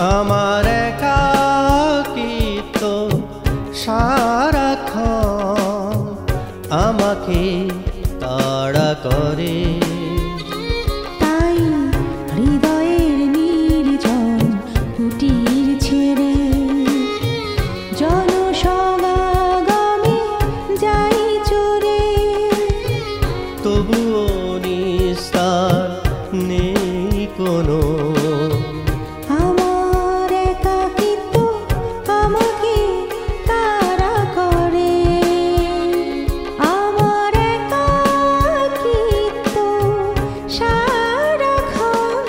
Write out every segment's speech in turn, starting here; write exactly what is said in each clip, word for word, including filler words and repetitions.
আমার একাকিত্ব সারাক্ষণ আমাকে তাড়া করে। তাই হৃদয়ের নির্জন কুটির ছেড়ে জনসমাগমে যাই চড়ে, তবুও নিস্তার নেই কোনো। আমার একাকিত্ব আমাকে তাড়া করে, আমার একাকিত্ব সারাক্ষণ।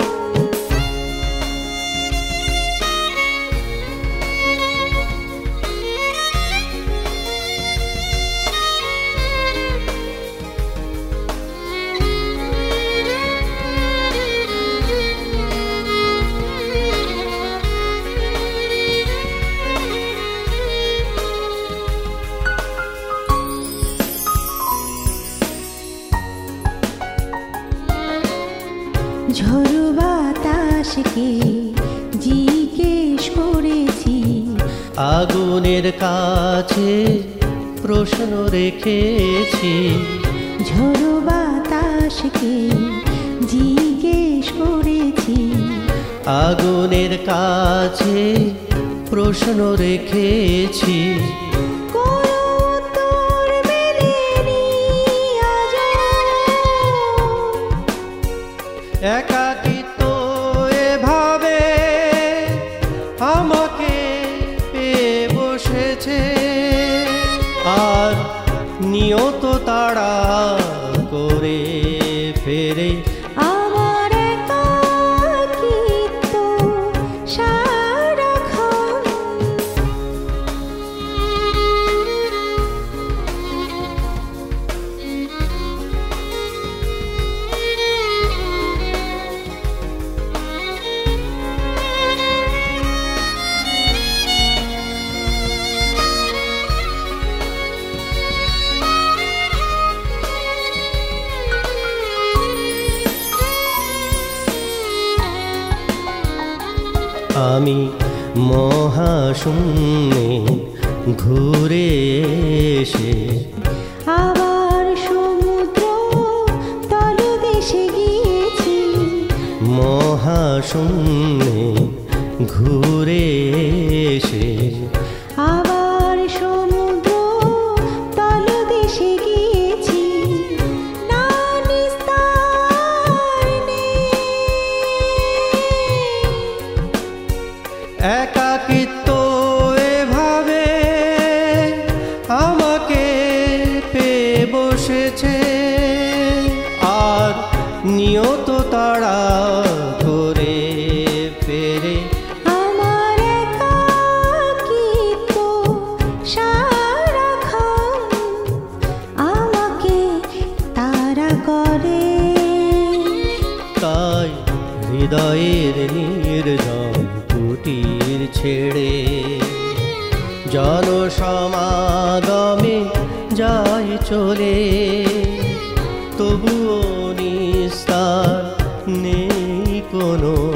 ঝড়ো বাতাসকে জিজ্ঞেস করেছি, আগুনের কাছে প্রশ্ন রেখেছি। ঝড়ো বাতাসকে জিজ্ঞেস করেছি, আগুনের কাছে প্রশ্ন রেখেছি। কোনো উত্তর মেলেনি আজও। একাকিত্ব এভাবে আমাকে পেয়ে বসেছে, আর নিয়ত তাড়া করে ফেরে। আমার একাকিত্ব সারাক্ষণ। আমি মহাশূন্যে ঘুরে এসে আবার সমুদ্র তলদেশে গিয়েছি, মহাশূন্যে ঘুরে এসে আবার সমুদ্র তলদেশে গিয়েছি। না নিস্তার নেই, একাকিত্ব এভাবে আমাকে পেয়ে বসেছে, আর নিয়ত তাড়া করে ফেরে। আমার একাকিত্ব সারাক্ষণ আমাকে তাড়া করে। তাই হৃদয়ের নির্জন কুটির ছেড়ে জনসমাগমে যাই চলে, তবুও নিস্তার নেই কোনো।